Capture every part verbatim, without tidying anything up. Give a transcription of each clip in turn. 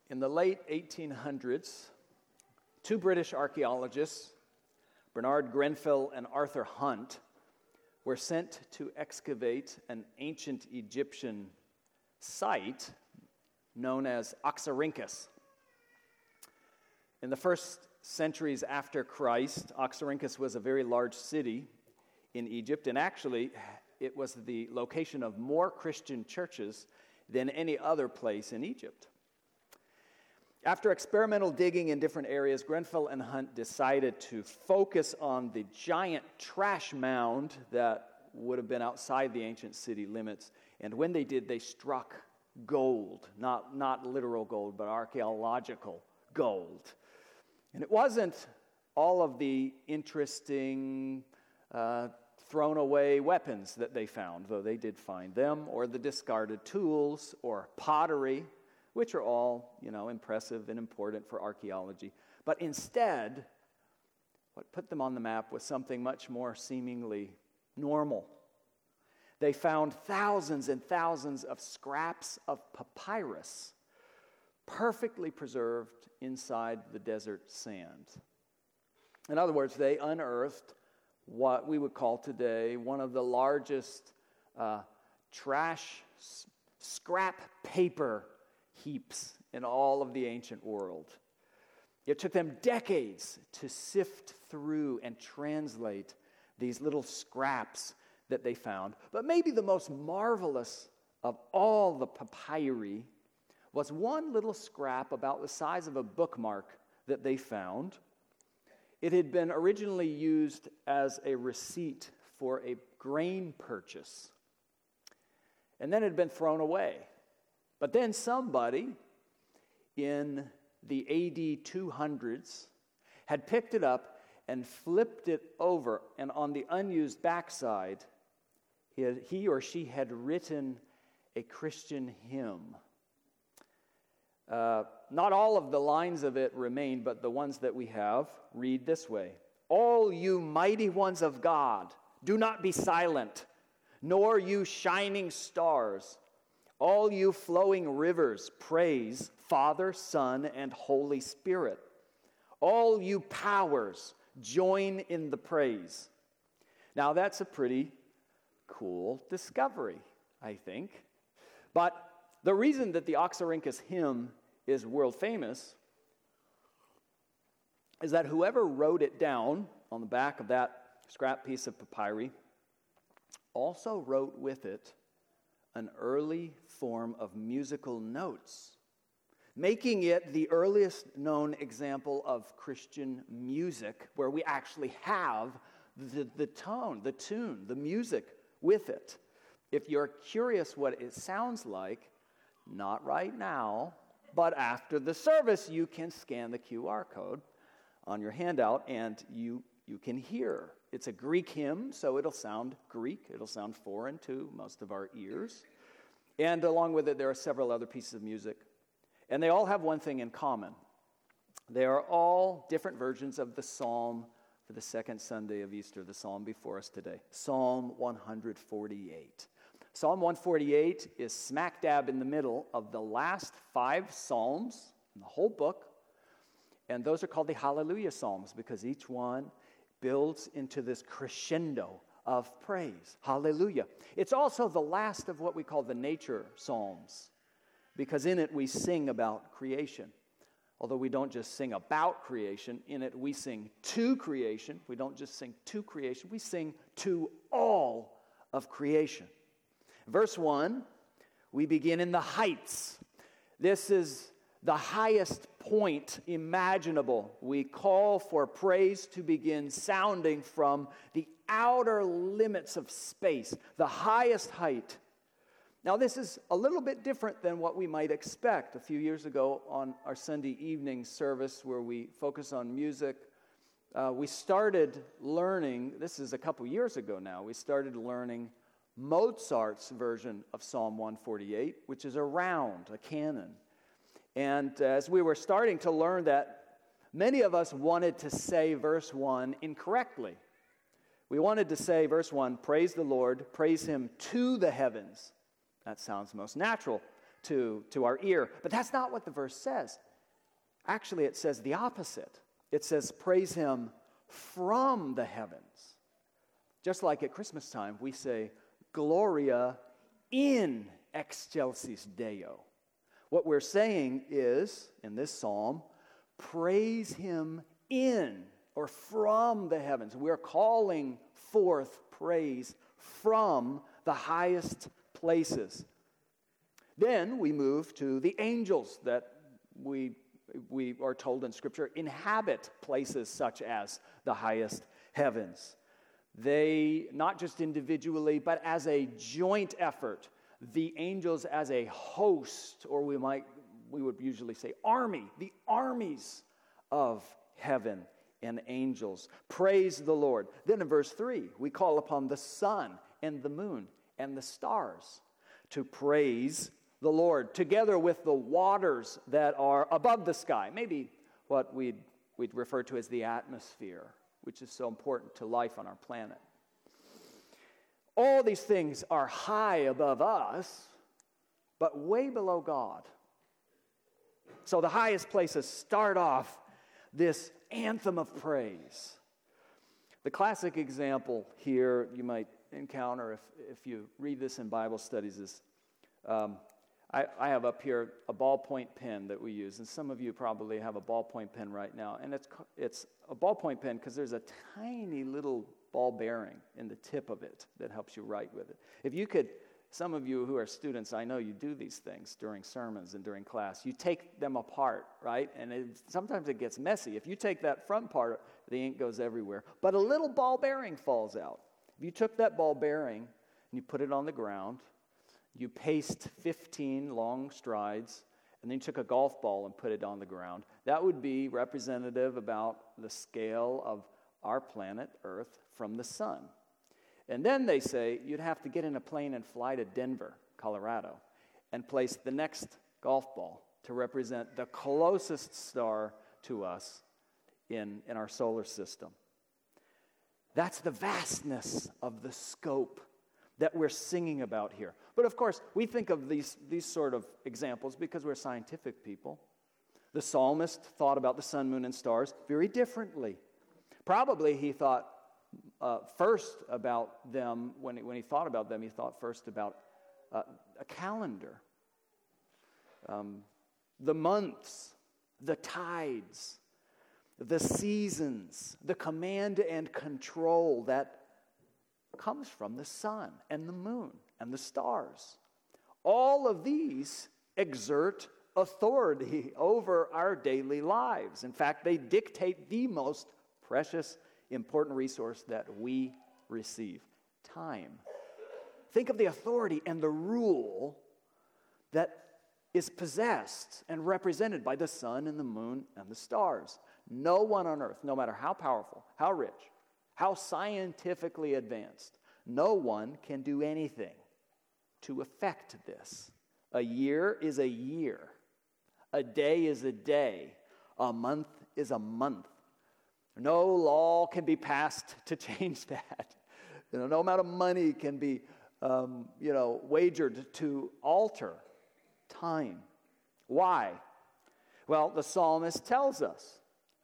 In the late eighteen hundreds, two British archaeologists, Bernard Grenfell and Arthur Hunt, were sent to excavate an ancient Egyptian site known as Oxyrhynchus. In the first centuries after Christ, Oxyrhynchus was a very large city in Egypt, and actually it was the location of more Christian churches than any other place in Egypt. After experimental digging in different areas, Grenfell and Hunt decided to focus on the giant trash mound that would have been outside the ancient city limits. And when they did, they struck gold, not, not literal gold, but archaeological gold. And it wasn't all of the interesting uh, thrown away weapons that they found, though they did find them, or the discarded tools, or pottery, which are all, you know, impressive and important for archaeology. But instead, what put them on the map was something much more seemingly normal. They found thousands and thousands of scraps of papyrus, perfectly preserved inside the desert sand. In other words, they unearthed what we would call today one of the largest uh, trash s- scrap paper heaps in all of the ancient world. It took them decades to sift through and translate these little scraps that they found. But maybe the most marvelous of all the papyri was one little scrap about the size of a bookmark that they found. It had been originally used as a receipt for a grain purchase, and then it had been thrown away. But then somebody in the A D two hundreds had picked it up and flipped it over, and on the unused backside, he, had, he or she had written a Christian hymn. Uh, not all of the lines of it remain, but the ones that we have read this way: "All you mighty ones of God, do not be silent, nor you shining stars. All you flowing rivers, praise Father, Son, and Holy Spirit. All you powers, join in the praise." Now that's a pretty cool discovery, I think. But the reason that the Oxyrhynchus hymn is world famous is that whoever wrote it down on the back of that scrap piece of papyri also wrote with it an early form of musical notes, making it the earliest known example of Christian music where we actually have the, the tone, the tune, the music with it. If you're curious what it sounds like, not right now, but after the service, you can scan the Q R code on your handout and you, you can hear. It's a Greek hymn, so it'll sound Greek. It'll sound foreign to most of our ears. And along with it, there are several other pieces of music. And they all have one thing in common. They are all different versions of the psalm for the second Sunday of Easter, the psalm before us today, Psalm one forty-eight. Psalm one forty-eight is smack dab in the middle of the last five psalms in the whole book. And those are called the Hallelujah Psalms because each one builds into this crescendo of praise. Hallelujah. It's also the last of what we call the nature psalms, because in it we sing about creation. Although we don't just sing about creation, in it we sing to creation. We don't just sing to creation, we sing to all of creation. Verse one, we begin in the heights. This is the highest point imaginable. We call for praise to begin sounding from the outer limits of space, the highest height. Now, this is a little bit different than what we might expect. A few years ago on our Sunday evening service where we focus on music, uh, we started learning, this is a couple years ago now, we started learning Mozart's version of Psalm one forty-eight, which is a round, a canon. And uh, as we were starting to learn that, many of us wanted to say verse one incorrectly. We wanted to say, verse one, praise the Lord, praise him to the heavens. That sounds most natural. to, to our ear. But that's not what the verse says. Actually, it says the opposite. It says, praise him from the heavens. Just like at Christmas time, we say, Gloria in excelsis Deo. What we're saying is, in this psalm, praise him in or from the heavens. We're calling forth praise from the highest places. Then we move to the angels that we, we are told in Scripture inhabit places such as the highest heavens. They, not just individually, but as a joint effort, the angels as a host, or we might, we would usually say army, the armies of heaven and angels. Praise the Lord. Then in verse three, we call upon the sun and the moon and the stars to praise the Lord, together with the waters that are above the sky. Maybe what we'd, we'd refer to as the atmosphere, which is so important to life on our planet. All these things are high above us, but way below God. So the highest places start off this anthem of praise. The classic example here you might encounter if, if you read this in Bible studies is, um, I, I have up here a ballpoint pen that we use, and some of you probably have a ballpoint pen right now, and it's it's a ballpoint pen because there's a tiny little ball bearing in the tip of it that helps you write with it. If you could, some of you who are students, I know you do these things during sermons and during class. You take them apart, right? And it, sometimes it gets messy. If you take that front part, the ink goes everywhere. But a little ball bearing falls out. If you took that ball bearing and you put it on the ground, you paced fifteen long strides, and then you took a golf ball and put it on the ground, that would be representative about the scale of our planet, Earth, from the sun. And then they say you'd have to get in a plane and fly to Denver, Colorado, and place the next golf ball to represent the closest star to us in, in our solar system. That's the vastness of the scope that we're singing about here. But of course, we think of these, these sort of examples because we're scientific people. The psalmist thought about the sun, moon, and stars very differently. Probably he thought uh, first about them, when he, when he thought about them, he thought first about uh, a calendar, um, the months, the tides, the seasons, the command and control that comes from the sun and the moon and the stars. All of these exert authority over our daily lives. In fact, they dictate the most precious, important resource that we receive, time. Think of the authority and the rule that is possessed and represented by the sun and the moon and the stars. No one on earth, no matter how powerful, how rich, how scientifically advanced, no one can do anything to affect this. A year is a year. A day is a day. A month is a month. No law can be passed to change that. You know, no amount of money can be, um, you know, wagered to alter time. Why? Well, the psalmist tells us.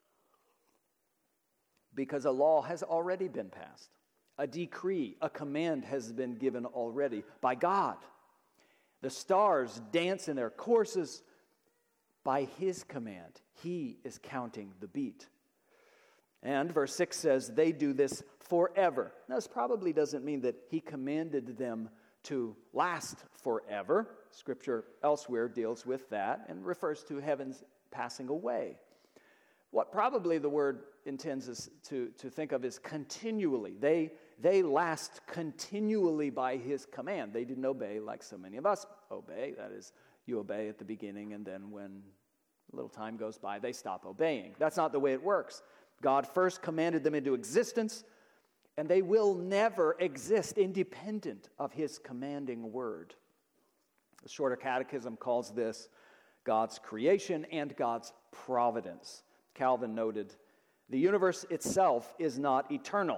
Because a law has already been passed. A decree, a command has been given already by God. The stars dance in their courses by his command. He is counting the beat. And verse six says, they do this forever. Now, this probably doesn't mean that he commanded them to last forever. Scripture elsewhere deals with that and refers to heaven's passing away. What probably the word intends is to, to think of is continually. They, they last continually by his command. They didn't obey like so many of us obey. That is, you obey at the beginning, and then when a little time goes by, they stop obeying. That's not the way it works. God first commanded them into existence, and they will never exist independent of his commanding word. The Shorter Catechism calls this God's creation and God's providence. Calvin noted, the universe itself is not eternal,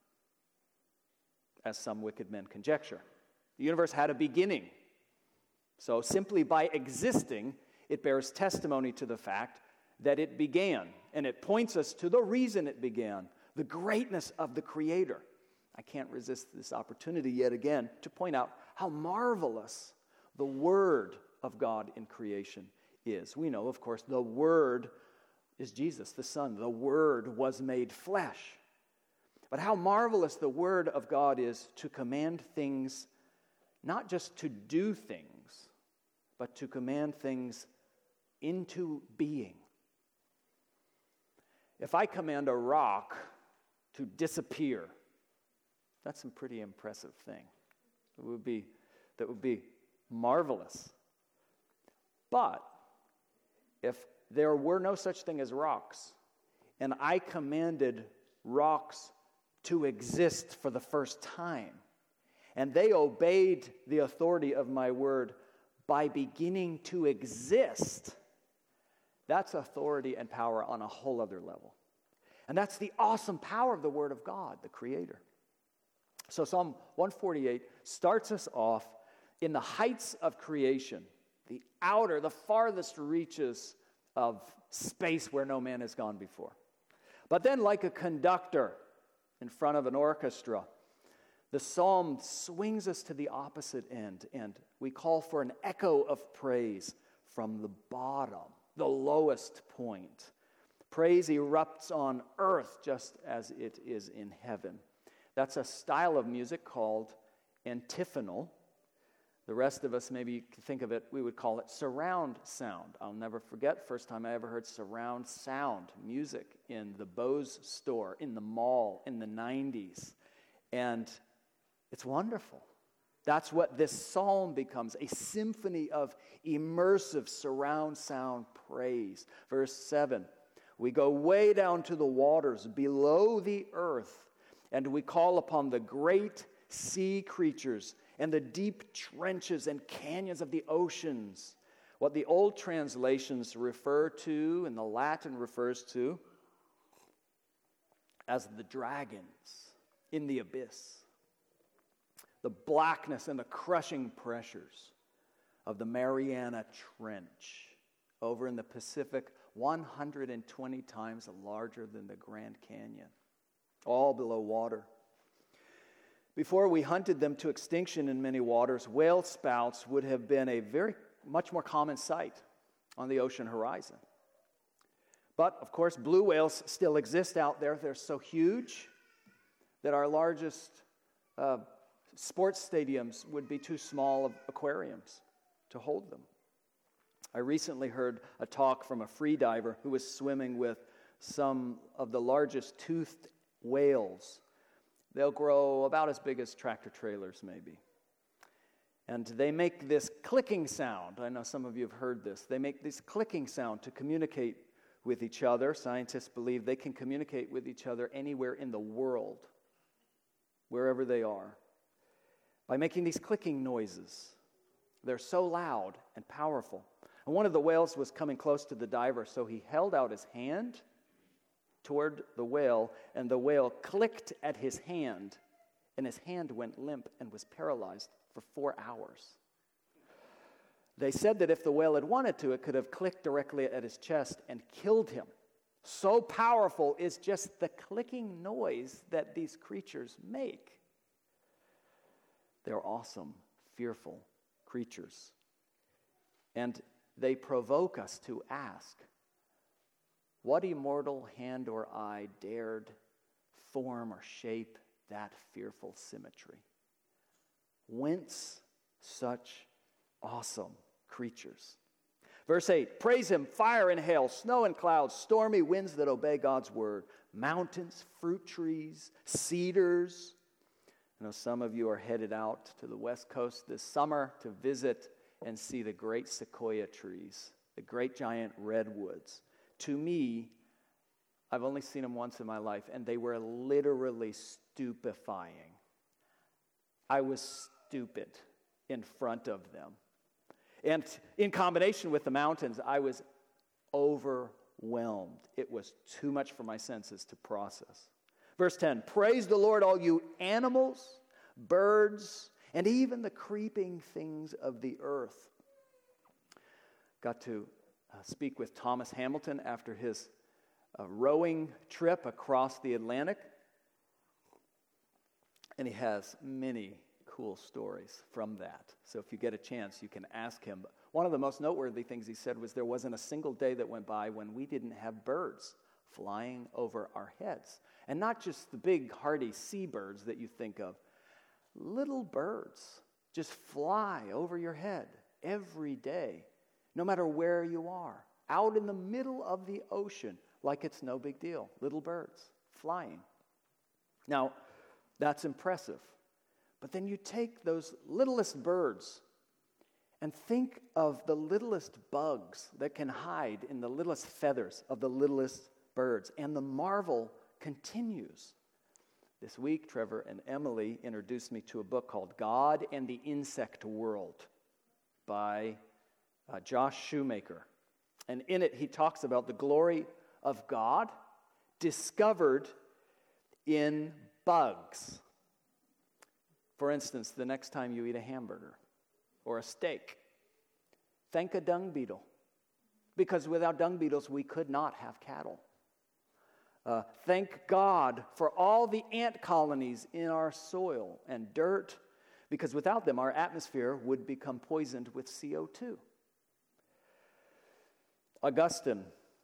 as some wicked men conjecture. The universe had a beginning. So simply by existing, it bears testimony to the fact that it began, and it points us to the reason it began, the greatness of the Creator. I can't resist this opportunity yet again to point out how marvelous the Word of God in creation is. We know, of course, the Word is Jesus, the Son. The Word was made flesh. But how marvelous the Word of God is to command things, not just to do things, but to command things into being. If I command a rock to disappear, that's a pretty impressive thing. It would be, that would be marvelous. But if there were no such thing as rocks, and I commanded rocks to exist for the first time, and they obeyed the authority of my word by beginning to exist, that's authority and power on a whole other level. And that's the awesome power of the Word of God, the Creator. So Psalm one forty-eight starts us off in the heights of creation, the outer, the farthest reaches of space where no man has gone before. But then, like a conductor in front of an orchestra, the psalm swings us to the opposite end, and we call for an echo of praise from the bottom, the lowest point. Praise erupts on earth just as it is in heaven. That's a style of music called antiphonal. The rest of us, maybe you can think of it, we would call it surround sound. I'll never forget, first time I ever heard surround sound music in the Bose store, in the mall, in the nineties. And it's wonderful. That's what this psalm becomes, a symphony of immersive surround sound praise. Verse seven, we go way down to the waters below the earth, and we call upon the great sea creatures and the deep trenches and canyons of the oceans. What the old translations refer to, and the Latin refers to, as the dragons in the abyss. The blackness and the crushing pressures of the Mariana Trench over in the Pacific, one hundred twenty times larger than the Grand Canyon, all below water. Before we hunted them to extinction in many waters, whale spouts would have been a very much more common sight on the ocean horizon. But, of course, blue whales still exist out there. They're so huge that our largest uh, sports stadiums would be too small of aquariums to hold them. I recently heard a talk from a free diver who was swimming with some of the largest toothed whales. They'll grow about as big as tractor trailers, maybe. And they make this clicking sound. I know some of you have heard this. They make this clicking sound to communicate with each other. Scientists believe they can communicate with each other anywhere in the world, wherever they are, by making these clicking noises. They're so loud and powerful. And one of the whales was coming close to the diver, so he held out his hand toward the whale, and the whale clicked at his hand, and his hand went limp and was paralyzed for four hours. They said that if the whale had wanted to, it could have clicked directly at his chest and killed him. So powerful is just the clicking noise that these creatures make. They're awesome, fearful creatures. And they provoke us to ask, what immortal hand or eye dared form or shape that fearful symmetry? Whence such awesome creatures? Verse eight, praise him, fire and hail, snow and clouds, stormy winds that obey God's word, mountains, fruit trees, cedars. I know some of you are headed out to the West Coast this summer to visit and see the great sequoia trees, the great giant redwoods. To me, I've only seen them once in my life, and they were literally stupefying. I was stupid in front of them. And in combination with the mountains, I was overwhelmed. It was too much for my senses to process. Verse ten, praise the Lord, all you animals, birds, and even the creeping things of the earth. got to uh, speak with Thomas Hamilton after his uh, rowing trip across the Atlantic. And he has many cool stories from that. So if you get a chance, you can ask him. One of the most noteworthy things he said was there wasn't a single day that went by when we didn't have birds flying over our heads. And not just the big, hardy seabirds that you think of. Little birds just fly over your head every day, no matter where you are, out in the middle of the ocean, like it's no big deal. Little birds flying. Now, that's impressive. But then you take those littlest birds and think of the littlest bugs that can hide in the littlest feathers of the littlest birds. And the marvel continues. This week, Trevor and Emily introduced me to a book called God and the Insect World by uh, Josh Shoemaker. And in it, he talks about the glory of God discovered in bugs. For instance, the next time you eat a hamburger or a steak, thank a dung beetle. Because without dung beetles, we could not have cattle. Uh, thank God for all the ant colonies in our soil and dirt, because without them, our atmosphere would become poisoned with C O two. Augustine,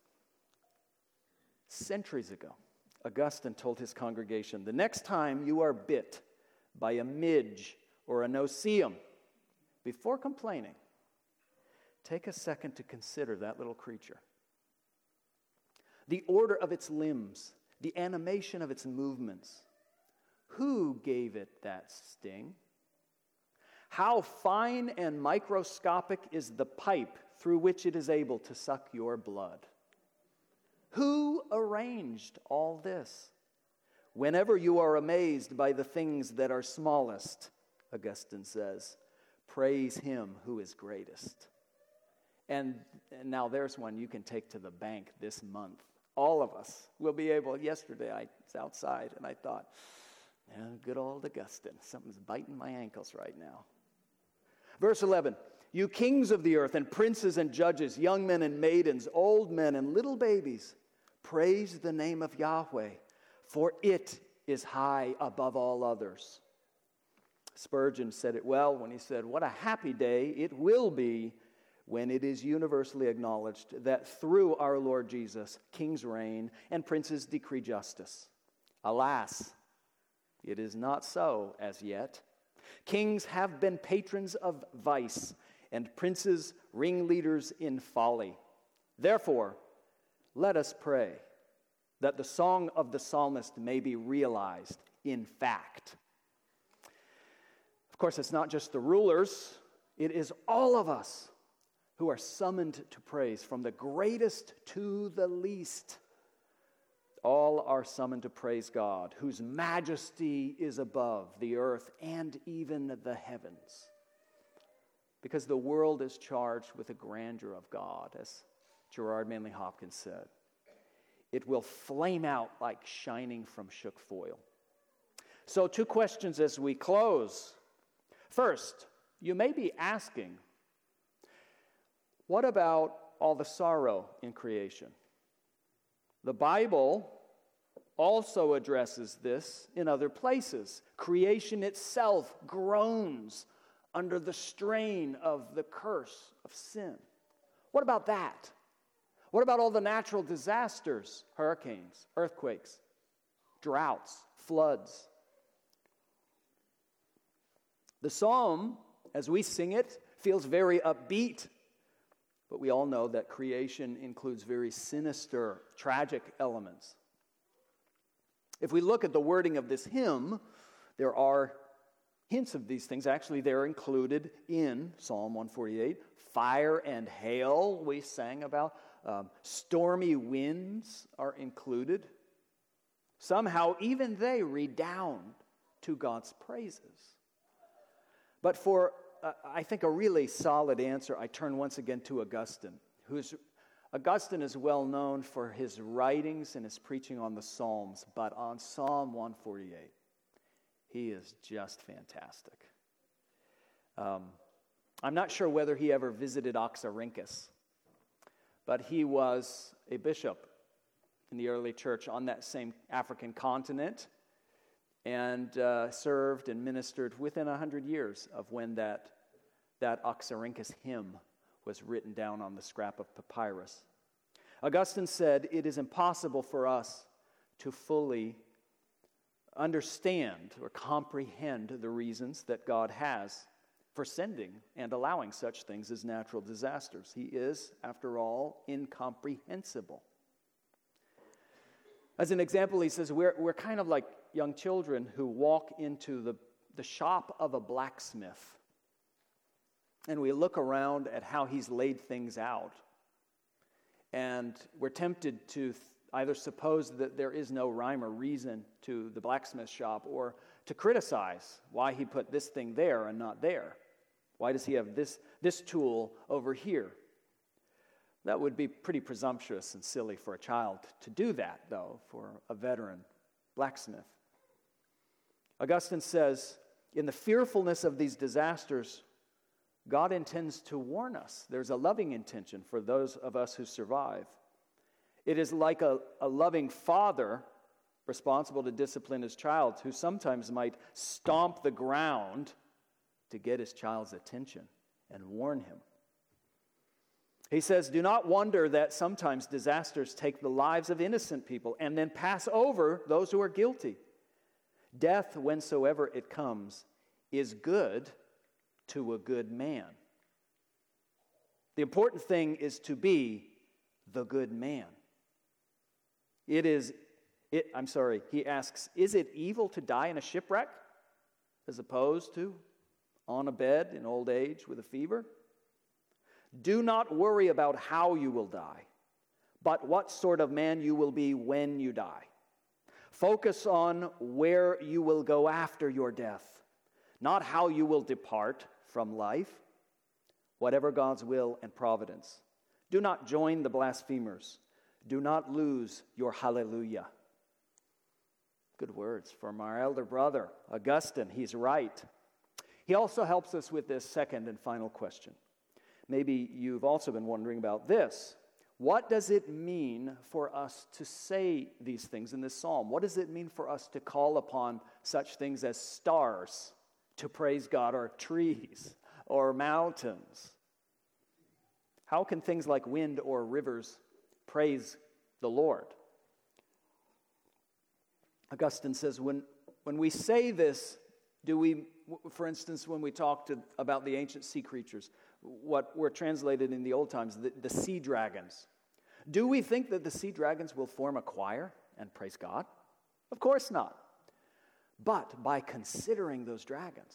centuries ago, Augustine told his congregation, the next time you are bit by a midge or a no-see-um, before complaining, take a second to consider that little creature. The order of its limbs, the animation of its movements. Who gave it that sting? How fine and microscopic is the pipe through which it is able to suck your blood? Who arranged all this? Whenever you are amazed by the things that are smallest, Augustine says, praise him who is greatest. And, and now there's one you can take to the bank this month. All of us will be able. Yesterday I was outside and I thought, yeah, good old Augustine. Something's biting my ankles right now. Verse eleven, you kings of the earth and princes and judges, young men and maidens, old men and little babies, praise the name of Yahweh, for it is high above all others. Spurgeon said it well when he said, what a happy day it will be when it is universally acknowledged that through our Lord Jesus, kings reign and princes decree justice. Alas, it is not so as yet. Kings have been patrons of vice, and princes ringleaders in folly. Therefore, let us pray that the song of the psalmist may be realized in fact. Of course, it's not just the rulers, it is all of us who are summoned to praise, from the greatest to the least. All are summoned to praise God, whose majesty is above the earth and even the heavens. Because the world is charged with the grandeur of God, as Gerard Manley Hopkins said. It will flame out like shining from shook foil. So, two questions as we close. First, you may be asking, what about all the sorrow in creation? The Bible also addresses this in other places. Creation itself groans under the strain of the curse of sin. What about that? What about all the natural disasters, hurricanes, earthquakes, droughts, floods? The psalm, as we sing it, feels very upbeat. But we all know that creation includes very sinister, tragic elements. If we look at the wording of this hymn, there are hints of these things. Actually, they're included in Psalm one forty-eight. Fire and hail, we sang about. Um, stormy winds are included. Somehow, even they redound to God's praises. But for Uh, I think a really solid answer, I turn once again to Augustine, who's Augustine is well known for his writings and his preaching on the Psalms, but on Psalm one forty-eight, he is just fantastic. Um, I'm not sure whether he ever visited Oxyrhynchus, but he was a bishop in the early church on that same African continent, and uh, served and ministered within a hundred years of when that, that Oxyrhynchus hymn was written down on the scrap of papyrus. Augustine said, "It is impossible for us to fully understand or comprehend the reasons that God has for sending and allowing such things as natural disasters. He is, after all, incomprehensible." As an example, he says, we're, we're kind of like young children who walk into the, the shop of a blacksmith, and we look around at how he's laid things out, and we're tempted to th- either suppose that there is no rhyme or reason to the blacksmith shop, or to criticize why he put this thing there and not there. Why does he have this, this tool over here? That would be pretty presumptuous and silly for a child to do that, though, for a veteran blacksmith. Augustine says, in the fearfulness of these disasters, God intends to warn us. There's a loving intention for those of us who survive. It is like a, a loving father responsible to discipline his child, who sometimes might stomp the ground to get his child's attention and warn him. He says, do not wonder that sometimes disasters take the lives of innocent people and then pass over those who are guilty. Death, whensoever it comes, is good to a good man. The important thing is to be the good man. It is, it, I'm sorry, he asks, is it evil to die in a shipwreck as opposed to on a bed in old age with a fever? Do not worry about how you will die, but what sort of man you will be when you die. Focus on where you will go after your death, not how you will depart from life. Whatever God's will and providence. Do not join the blasphemers. Do not lose your hallelujah. Good words from our elder brother, Augustine. He's right. He also helps us with this second and final question. Maybe you've also been wondering about this. What does it mean for us to say these things in this psalm? What does it mean for us to call upon such things as stars to praise God, or trees, or mountains? How can things like wind or rivers praise the Lord? Augustine says, when, when we say this, do we, for instance, when we talk to, about the ancient sea creatures, what were translated in the old times, the, the sea dragons, do we think that the sea dragons will form a choir and praise God? Of course not. But by considering those dragons,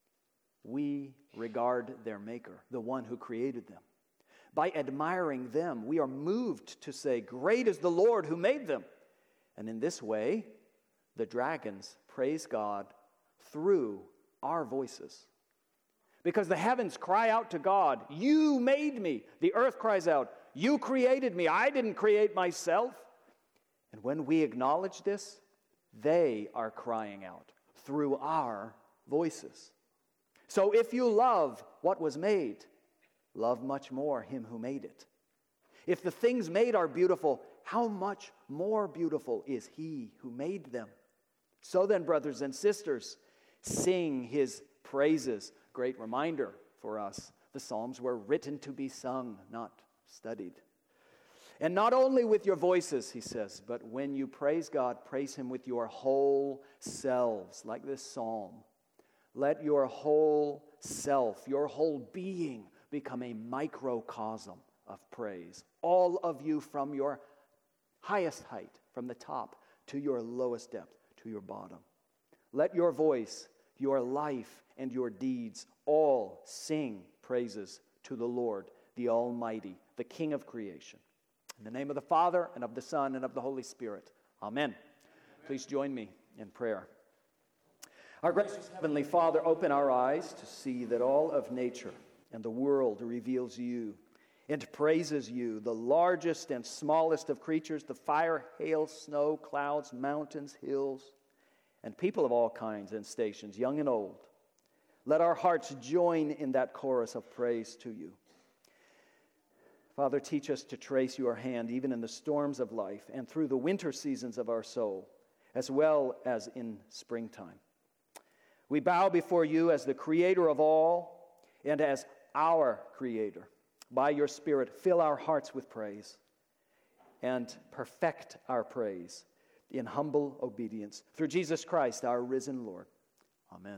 we regard their maker, the one who created them. By admiring them, we are moved to say, great is the Lord who made them. And in this way, the dragons praise God through our voices. Because the heavens cry out to God, you made me. The earth cries out, you created me. I didn't create myself. And when we acknowledge this, they are crying out through our voices. So if you love what was made, love much more him who made it. If the things made are beautiful, how much more beautiful is he who made them? So then, brothers and sisters, sing his praises. Great reminder for us. The Psalms were written to be sung, not studied. And not only with your voices, he says, but when you praise God, praise him with your whole selves, like this psalm. Let your whole self, your whole being, become a microcosm of praise. All of you, from your highest height, from the top, to your lowest depth, to your bottom. Let your voice, your life, and your deeds all sing praises to the Lord, the Almighty, the King of creation. In the name of the Father, and of the Son, and of the Holy Spirit. Amen. Amen. Please join me in prayer. Our gracious Heavenly Father, open our eyes to see that all of nature and the world reveals you and praises you, the largest and smallest of creatures, the fire, hail, snow, clouds, mountains, hills, and people of all kinds and stations, young and old. Let our hearts join in that chorus of praise to you. Father, teach us to trace your hand even in the storms of life and through the winter seasons of our soul, as well as in springtime. We bow before you as the creator of all and as our creator. By your Spirit, fill our hearts with praise and perfect our praise in humble obedience. Through Jesus Christ, our risen Lord. Amen.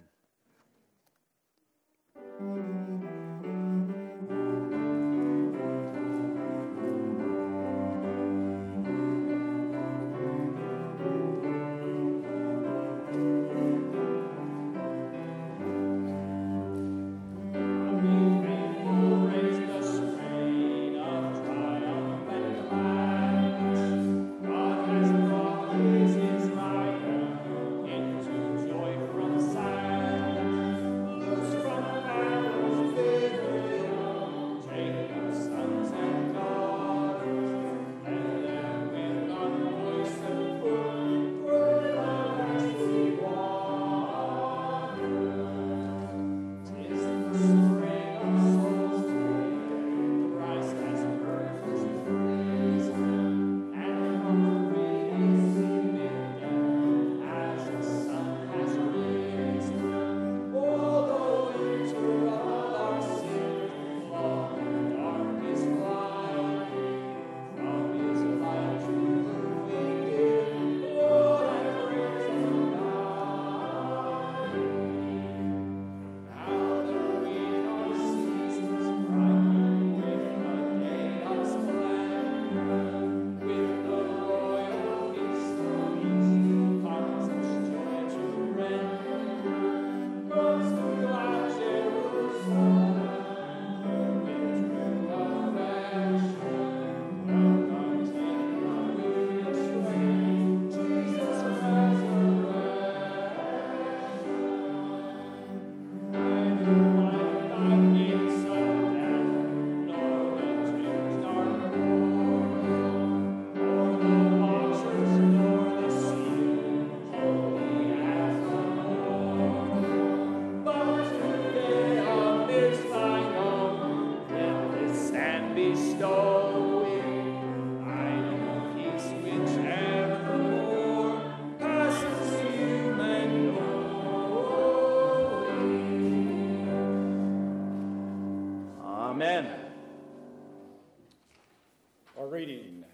Reading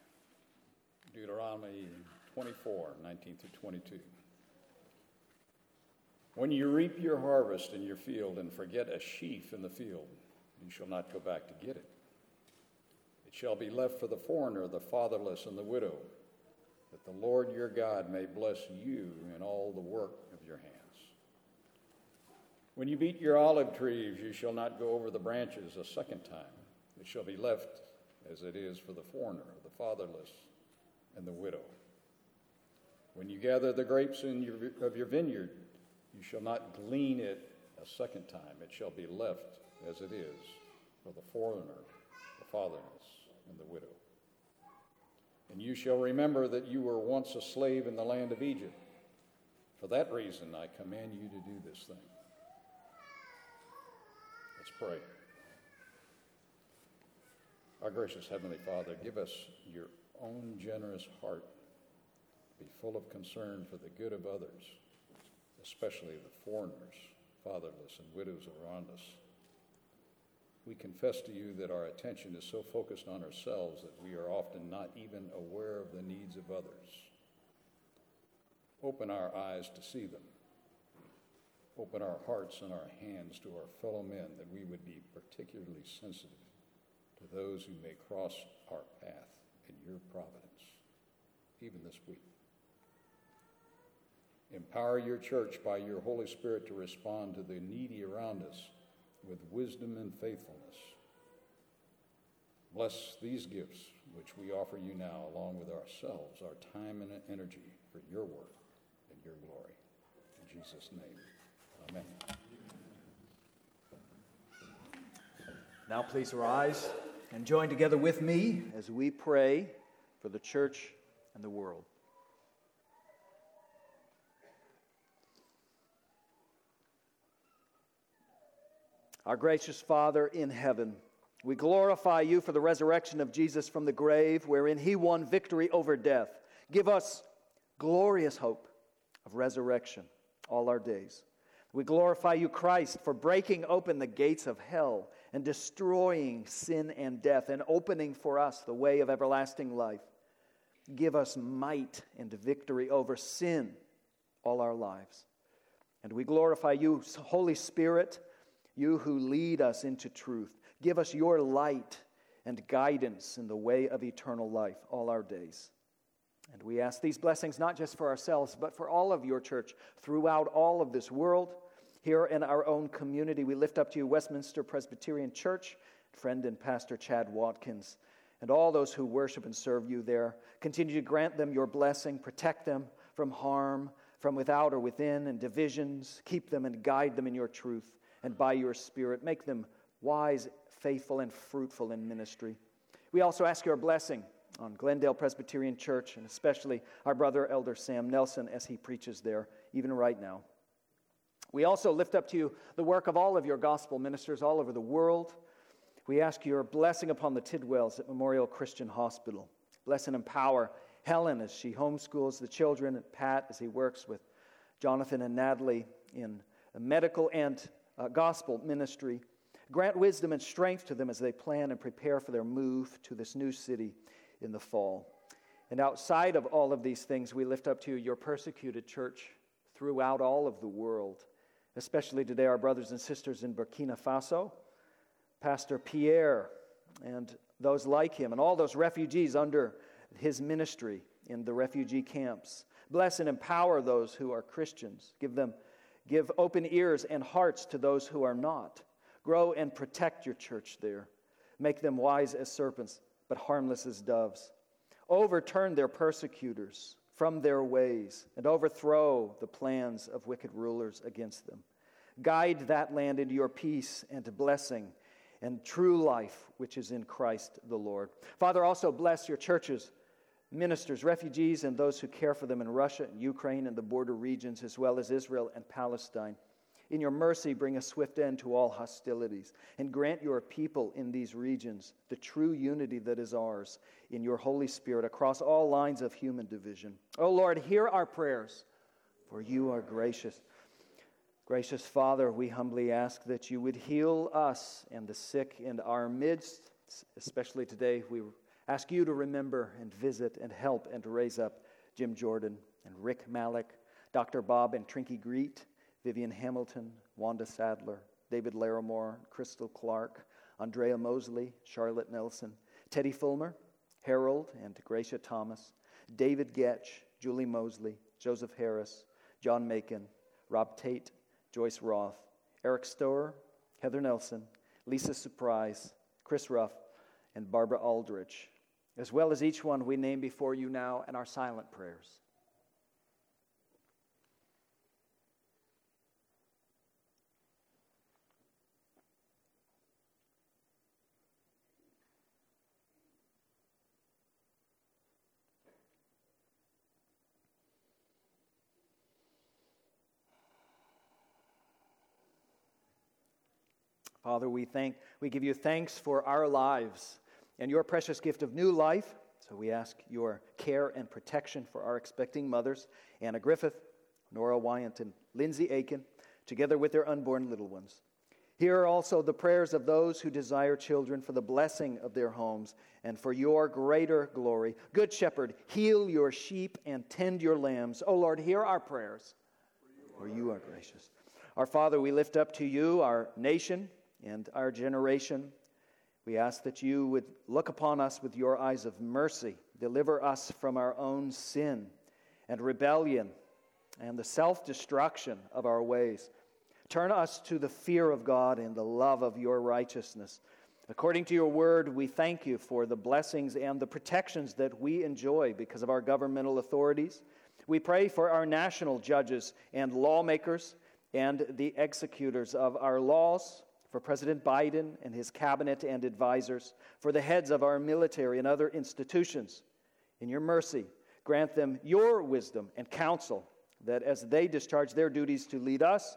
Deuteronomy twenty-four, nineteen through twenty-two. When you reap your harvest in your field and forget a sheaf in the field, you shall not go back to get it. It shall be left for the foreigner, the fatherless, and the widow, that the Lord your God may bless you in all the work of your hands. When you beat your olive trees, you shall not go over the branches a second time. It shall be left as it is for the foreigner, the fatherless, and the widow. When you gather the grapes in your, of your vineyard, you shall not glean it a second time. It shall be left as it is for the foreigner, the fatherless, and the widow. And you shall remember that you were once a slave in the land of Egypt. For that reason, I command you to do this thing. Let's pray. Our gracious Heavenly Father, give us your own generous heart. Be full of concern for the good of others, especially the foreigners, fatherless, and widows around us. We confess to you that our attention is so focused on ourselves that we are often not even aware of the needs of others. Open our eyes to see them. Open our hearts and our hands to our fellow men, that we would be particularly sensitive to those who may cross our path in your providence, even this week. Empower your church by your Holy Spirit to respond to the needy around us with wisdom and faithfulness. Bless these gifts which we offer you now, along with ourselves, our time and energy for your work and your glory. In Jesus' name, amen. Now please rise and join together with me as we pray for the church and the world. Our gracious Father in heaven, We glorify you for the resurrection of Jesus from the grave, wherein he won victory over death. Give us glorious hope of resurrection all our days. We glorify you, Christ, for breaking open the gates of hell and destroying sin and death and opening for us the way of everlasting life. Give us might and victory over sin all our lives. And we glorify you, Holy Spirit, you who lead us into truth. Give us your light and guidance in the way of eternal life all our days. And we ask these blessings not just for ourselves, but for all of your church throughout all of this world. Here in our own community, we lift up to you Westminster Presbyterian Church, friend and pastor Chad Watkins, and all those who worship and serve you there. Continue to grant them your blessing, protect them from harm, from without or within, and divisions. Keep them and guide them in your truth, and by your Spirit, make them wise, faithful, and fruitful in ministry. We also ask your blessing on Glendale Presbyterian Church, and especially our brother, Elder Sam Nelson, as he preaches there, even right now. We also lift up to you the work of all of your gospel ministers all over the world. We ask your blessing upon the Tidwells at Memorial Christian Hospital. Bless and empower Helen as she homeschools the children, and Pat as he works with Jonathan and Natalie in medical and uh, gospel ministry. Grant wisdom and strength to them as they plan and prepare for their move to this new city in the fall. And outside of all of these things, we lift up to you your persecuted church throughout all of the world, especially today our brothers and sisters in Burkina Faso, Pastor Pierre and those like him, and all those refugees under his ministry in the refugee camps. Bless and empower those who are Christians. Give them, give open ears and hearts to those who are not. Grow and protect your church there. Make them wise as serpents, but harmless as doves. Overturn their persecutors from their ways, and overthrow the plans of wicked rulers against them. Guide that land into your peace and blessing and true life, which is in Christ the Lord. Father, also bless your churches, ministers, refugees, and those who care for them in Russia and Ukraine and the border regions, as well as Israel and Palestine. In your mercy, bring a swift end to all hostilities, and grant your people in these regions the true unity that is ours in your Holy Spirit across all lines of human division. O Lord, hear our prayers, for you are gracious. Gracious Father, we humbly ask that you would heal us and the sick in our midst, especially today. We ask you to remember and visit and help and raise up Jim Jordan and Rick Malik, Doctor Bob and Trinky Greet, Vivian Hamilton, Wanda Sadler, David Larimore, Crystal Clark, Andrea Mosley, Charlotte Nelson, Teddy Fulmer, Harold and Gracia Thomas, David Getch, Julie Mosley, Joseph Harris, John Macon, Rob Tate, Joyce Roth, Eric Stower, Heather Nelson, Lisa Surprise, Chris Ruff, and Barbara Aldrich, as well as each one we name before you now in our silent prayers. Father, we thank, we give you thanks for our lives and your precious gift of new life. So we ask your care and protection for our expecting mothers, Anna Griffith, Nora Wyant, and Lindsay Aiken, together with their unborn little ones. Hear also the prayers of those who desire children for the blessing of their homes and for your greater glory. Good Shepherd, heal your sheep and tend your lambs. O Lord, hear our prayers, for you are gracious. Our Father, we lift up to you our nation and our generation. We ask that you would look upon us with your eyes of mercy, deliver us from our own sin and rebellion and the self-destruction of our ways. Turn us to the fear of God and the love of your righteousness. According to your word, we thank you for the blessings and the protections that we enjoy because of our governmental authorities. We pray for our national judges and lawmakers and the executors of our laws, for President Biden and his cabinet and advisors, for the heads of our military and other institutions. In your mercy, grant them your wisdom and counsel, that as they discharge their duties to lead us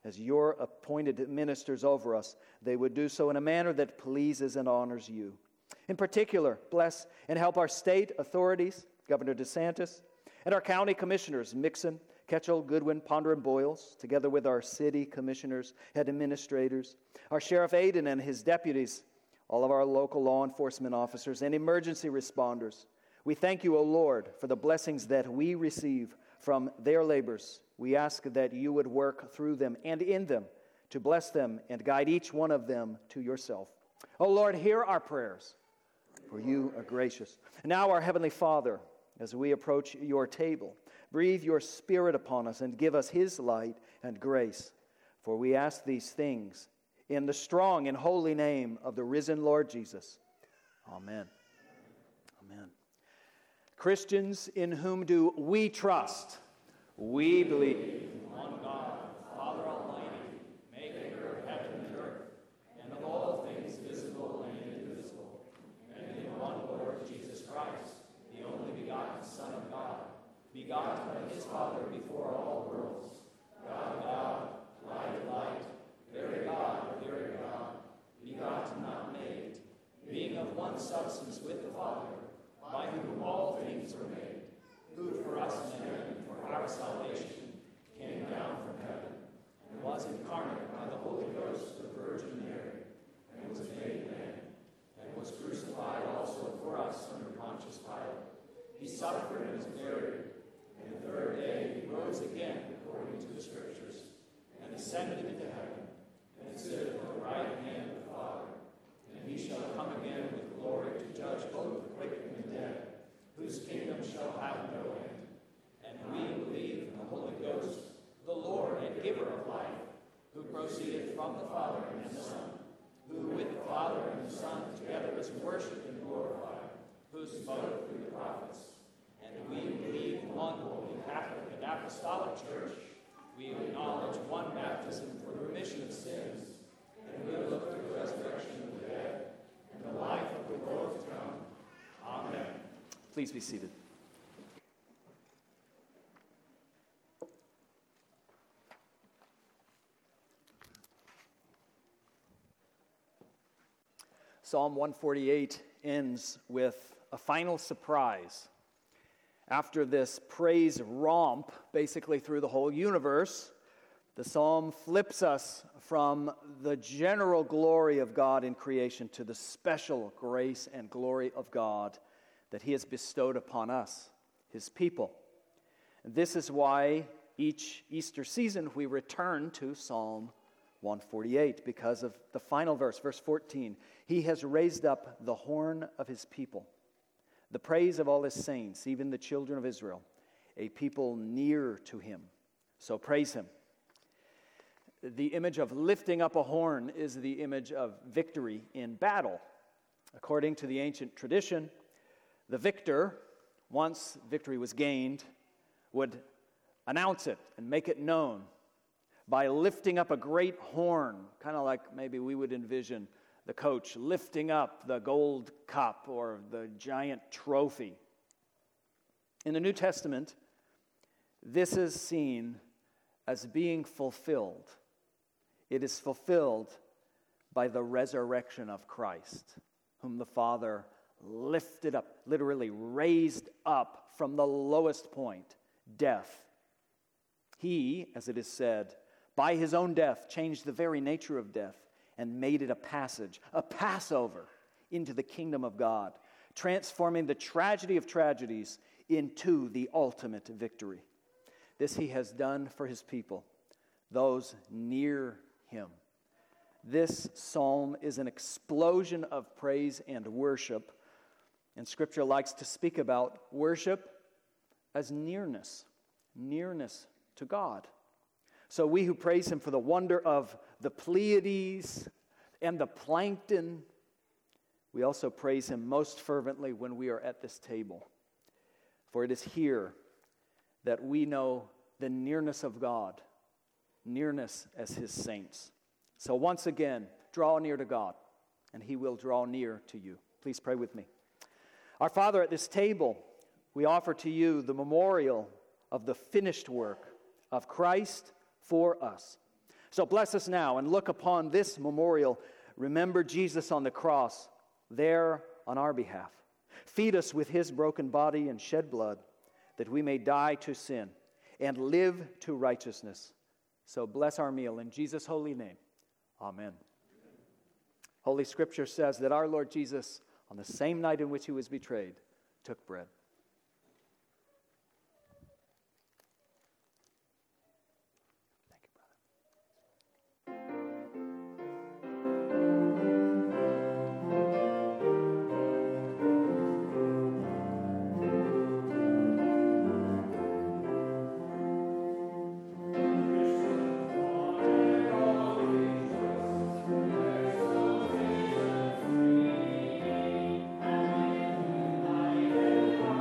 as your appointed ministers over us, they would do so in a manner that pleases and honors you. In particular, bless and help our state authorities, Governor DeSantis, and our county commissioners, Mixon, Ketchel, Goodwin, Ponder, and Boyles, together with our city commissioners and administrators, our Sheriff Aiden and his deputies, all of our local law enforcement officers, and emergency responders. We thank you, O Lord, for the blessings that we receive from their labors. We ask that you would work through them and in them to bless them and guide each one of them to yourself. O Lord, hear our prayers, for you are gracious. And now, our Heavenly Father, as we approach your table, breathe your Spirit upon us and give us his light and grace. For we ask these things in the strong and holy name of the risen Lord Jesus. Amen. Amen. Christians, in whom do we trust? We believe in one God, Father Almighty, maker of heaven and earth, and of all things visible and invisible, and in one Lord Jesus Christ, the only begotten Son of God, begotten of his Father before all worlds, God of God, light of light, very God of very God, begotten, not made, being of one substance with the Father, by whom all things were made, who for us men and for our salvation came down from heaven, and was incarnate by the Holy Ghost, the Virgin Mary, and was made man, and was crucified also for us under Pontius Pilate. He suffered and was buried, and the third day he rose again according to the Scriptures, and ascended into heaven, and sitteth at the right hand of the Father. And he shall come again with glory to judge both the quick and the dead, whose kingdom shall have no end. And we believe in the Holy Ghost, the Lord and giver of life, who proceedeth from the Father and the Son, who with the Father and the Son together is worshipped and glorified, who spoke through the prophets. And we believe in one holy Catholic and Apostolic Church. We acknowledge one baptism for the remission of sins, and we look to the resurrection of the dead and the life of the world to come. Amen. Please be seated. Psalm one forty-eight ends with a final surprise. After this praise romp, basically through the whole universe, the psalm flips us from the general glory of God in creation to the special grace and glory of God that he has bestowed upon us, his people. And this is why each Easter season we return to Psalm one forty-eight, because of the final verse, verse fourteen. He has raised up the horn of his people, the praise of all his saints, even the children of Israel, a people near to him. So praise him. The image of lifting up a horn is the image of victory in battle. According to the ancient tradition, the victor, once victory was gained, would announce it and make it known by lifting up a great horn, kind of like maybe we would envision the coach lifting up the gold cup or the giant trophy. In the New Testament, this is seen as being fulfilled. It is fulfilled by the resurrection of Christ, whom the Father lifted up, literally raised up from the lowest point, death. He, as it is said, by his own death changed the very nature of death and made it a passage, a Passover into the kingdom of God, transforming the tragedy of tragedies into the ultimate victory. This he has done for his people, those near him. This psalm is an explosion of praise and worship, and Scripture likes to speak about worship as nearness, nearness to God. So we who praise him for the wonder of the Pleiades and the plankton, we also praise him most fervently when we are at this table. For it is here that we know the nearness of God, nearness as his saints. So once again, draw near to God, and he will draw near to you. Please pray with me. Our Father, at this table, we offer to you the memorial of the finished work of Christ for us. So bless us now and look upon this memorial. Remember Jesus on the cross, there on our behalf. Feed us with his broken body and shed blood, that we may die to sin and live to righteousness. So bless our meal in Jesus' holy name. Amen. Holy Scripture says that our Lord Jesus, on the same night in which he was betrayed, took bread. Thank you.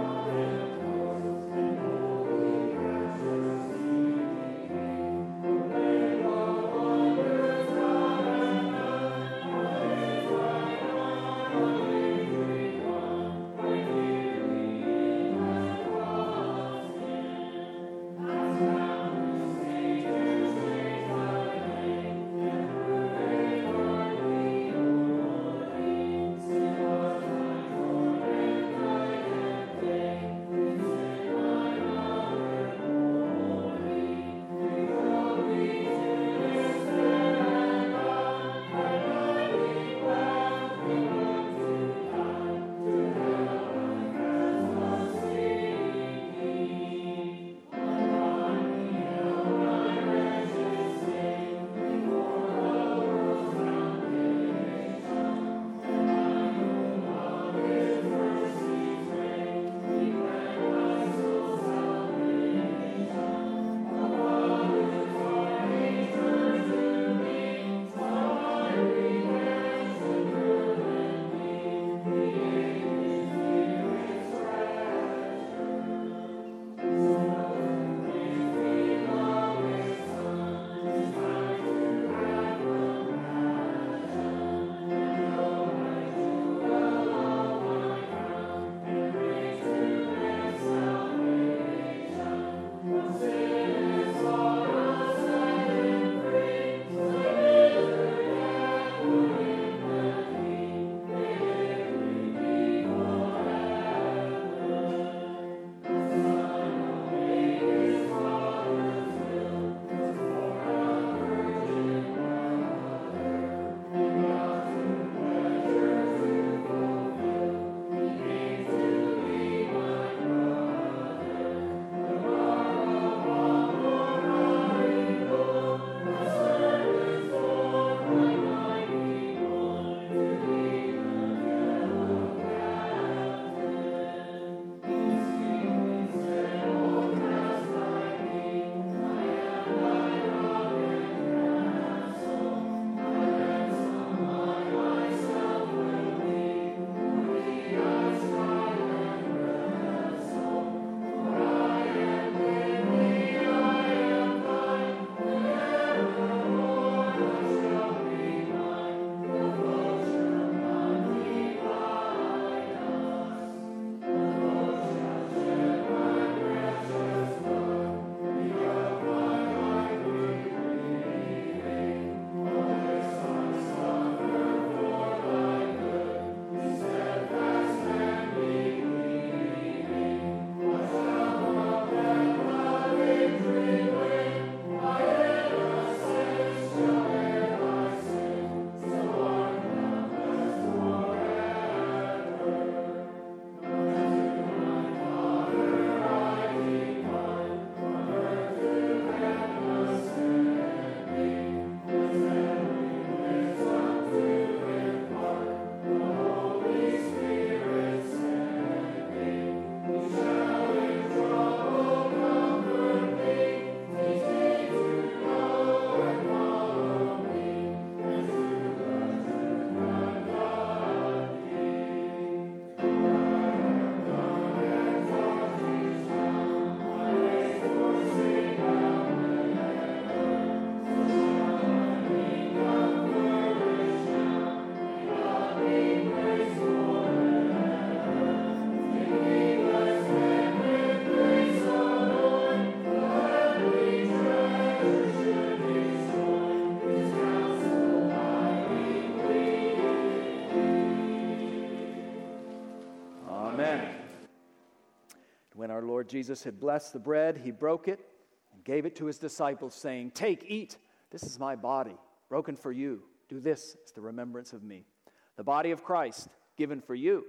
Lord Jesus had blessed the bread, he broke it and gave it to his disciples, saying, "Take, eat. This is my body, broken for you. Do this as the remembrance of me." The body of Christ, given for you.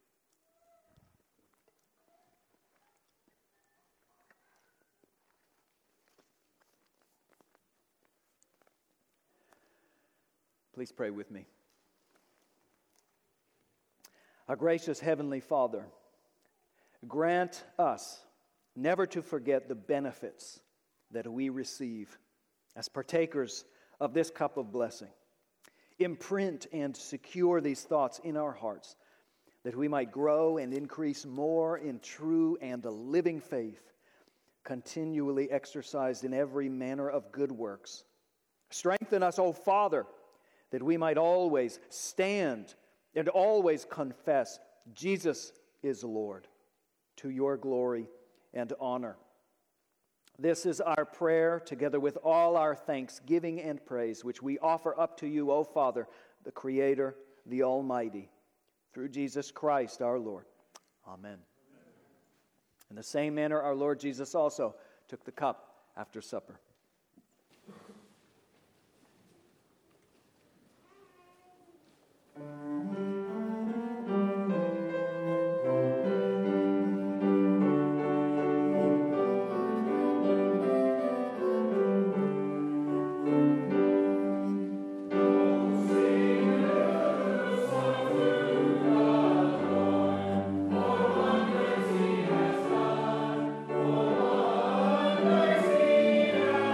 Please pray with me. Our gracious Heavenly Father, grant us never to forget the benefits that we receive as partakers of this cup of blessing. Imprint and secure these thoughts in our hearts, that we might grow and increase more in true and a living faith, continually exercised in every manner of good works. Strengthen us, O Father, that we might always stand and always confess Jesus is Lord, to your glory and honor. This is our prayer, together with all our thanksgiving and praise, which we offer up to you, O Father, the Creator, the Almighty, through Jesus Christ our Lord. Amen. In the same manner, our Lord Jesus also took the cup after supper. Mercy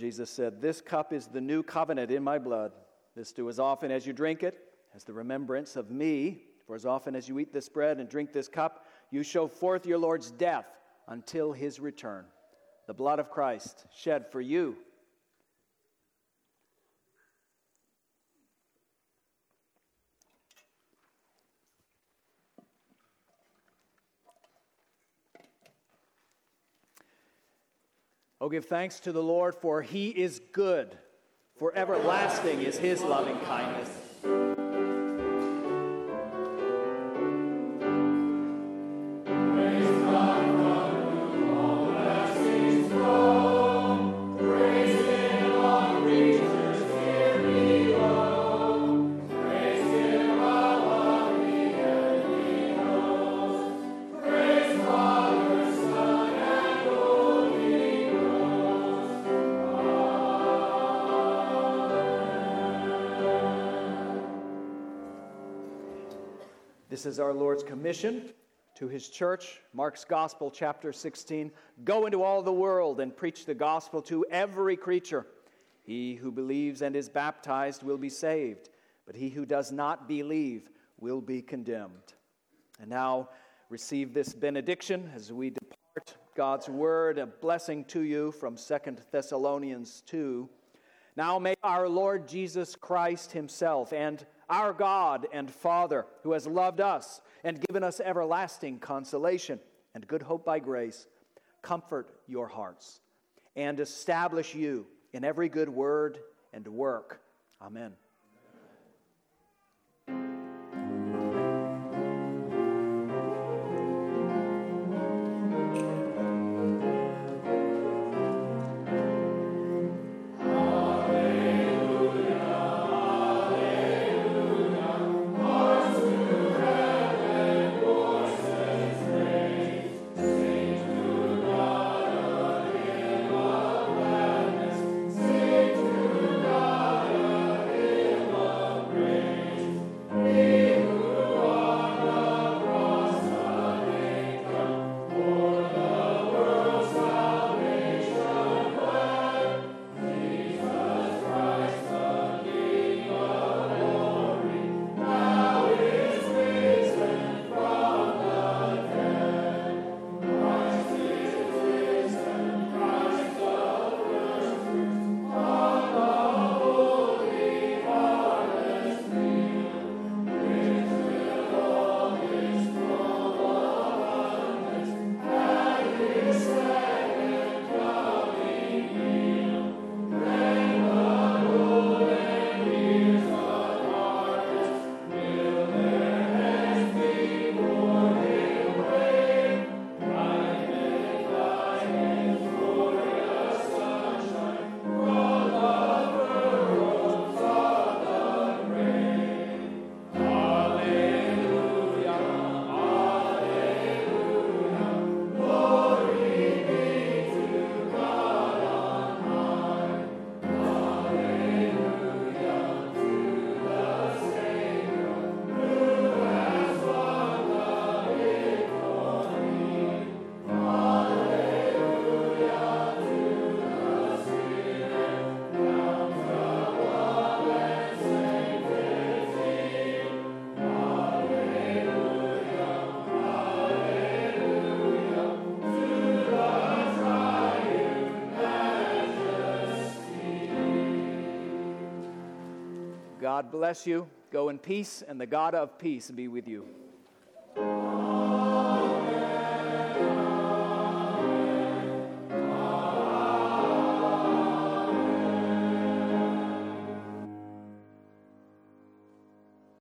Jesus said, "This cup is the new covenant in my blood. This do as often as you drink it, as the remembrance of me. For as often as you eat this bread and drink this cup, you show forth your Lord's death until his return." The blood of Christ shed for you. Oh, give thanks to the Lord, for he is good, for everlasting is his loving kindness. This is our Lord's commission to his church. Mark's Gospel, chapter sixteen. Go into all the world and preach the gospel to every creature. He who believes and is baptized will be saved, but he who does not believe will be condemned. And now receive this benediction as we depart. God's word, a blessing to you from Second Thessalonians two. Now may our Lord Jesus Christ himself and our God and Father, who has loved us and given us everlasting consolation and good hope by grace, comfort your hearts and establish you in every good word and work. Amen. God bless you. Go in peace, and the God of peace be with you.